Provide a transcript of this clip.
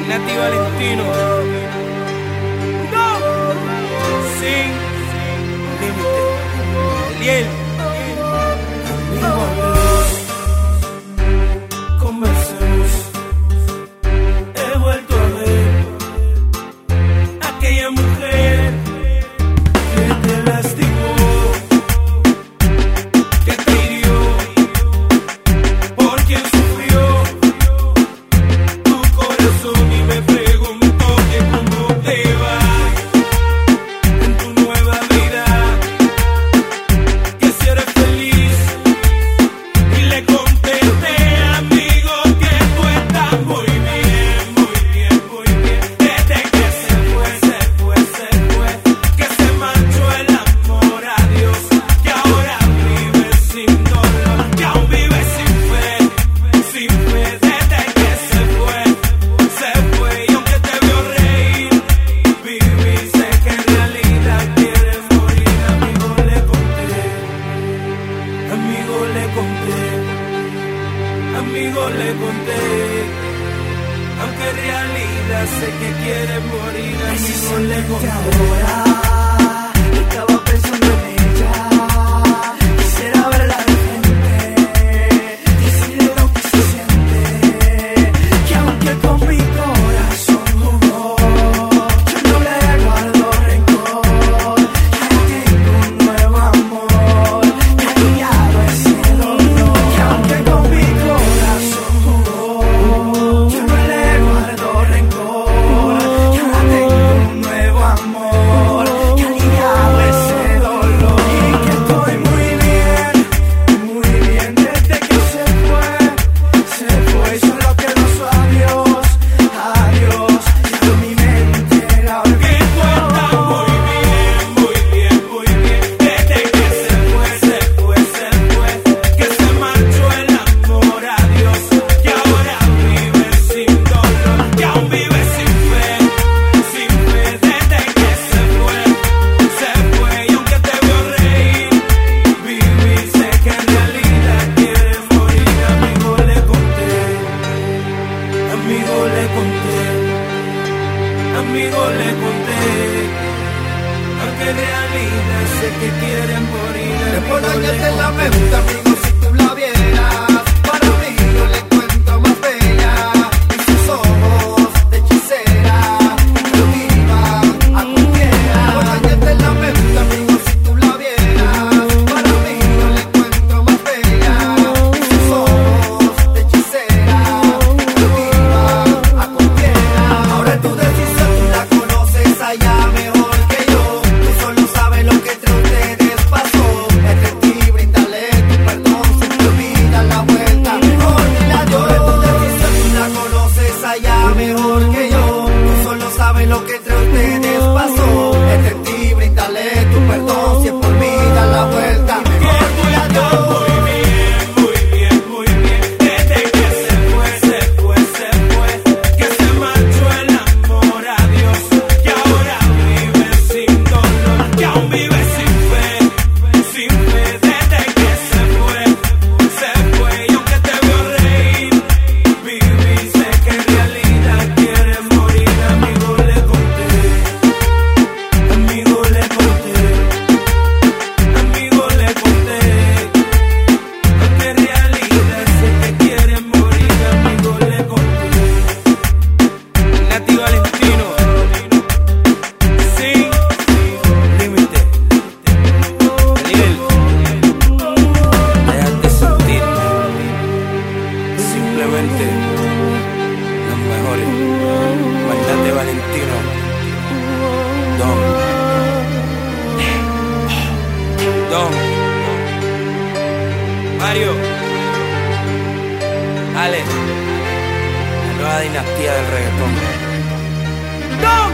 Nati Valentino. No. Sin límite. Eliel. Conversemos. He vuelto a ver aquella mujer que te lastimó, que te hirió, por quien sufrió tu corazón, y me preguntó que cómo te va en tu nueva vida, que si eres feliz, y le contesté, amigo, que tú estás muy bien, muy bien, muy bien, desde que se fue, que se marchó el amor a Dios, que ahora vive sin dolor, que aún vive sin fe, desde que se fue, y aunque te vio reír, viví, sé que en realidad quieres morir, amigo, le conté, aunque en realidad sé que quieres morir, amigo, le conté. Ahora estaba pensando en ella, quisiera verla de frente, decirle lo que se siente, que aunque con mi corazón jugó, yo no le guardo rencor, ya tengo un nuevo amor, que ha aliviado ese dolor, que aunque con mi corazón jugó, yo no le guardo rencor, que ahora tengo un nuevo amor, que ha aliviado ese dolor, y que estoy muy bien desde que se fue, solo quedó su adiós, y con mi mente la olvidó. Que tú estás muy bien, desde que se fue, que se marchó el amor a Dios, que ahora vive sin dolor, que aún vive sin fe, desde que se fue, y aunque te vio reír, viví, sé que en realidad quieres morir, amigo, le conté, aunque en realidad sé que quieres morir, Después de amigo, le años la conté. pregunta, amigo, si tú la vieras, para mí yo le encuentro más bella, y sus ojos de hechicera, cautiva a cualquiera. Después de años la pregunta, amigo, si tú la vieras, para mí yo le encuentro más bella, y sus ojos de hechicera, cautiva a cualquiera. Ahora es tu decisión, tú la conoces allá mejor que yo, tú solo sabes lo que entre ustedes pasó. Es de ti brindarle tu perdón, si te olvidas la vuelta, mejor dile adiós. Es tu decisión, tú la conoces allá mejor que yo, tú solo sabes lo que entre ustedes pasó. Es de ti brindarle tu perdón, si es por mí da la vuelta, mejor dile adiós. Muy bien, desde que se fue, que se marchó el amor a Dios, que ahora vive sin dolor, que aún vive sin fe, desde que se fue, y aunque te vio reír, viví, sé que en realidad quieres morir, amigo, le conté, amigo, le conté, aunque en realidad sé que quieres morir, amigo, le conté. Nati Valentino, sin límite. Eliel, déjate sentir, simplemente los mejores. Nati Valentino, Don, Mario, Ale, la nueva dinastía del reggaetón. ¡No!